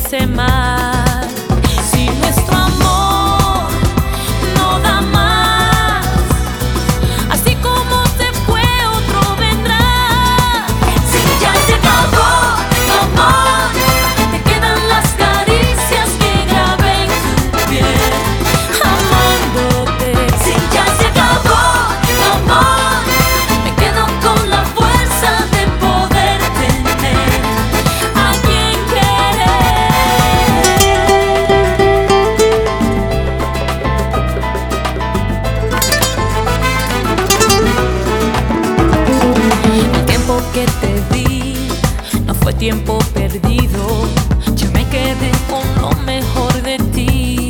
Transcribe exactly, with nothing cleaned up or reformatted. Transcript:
merece más. Si nuestro amor no da más, así como se fue otro vendrá. Si ya se acabó tu amor, te quedan las caricias que grabé en tu piel, amándote. Si ya se acabó tu amor, me quedo con la fuerza de poder tener a quien querer. El tiempo que te di no fue tiempo perdido, yo me quedé con lo mejor de ti.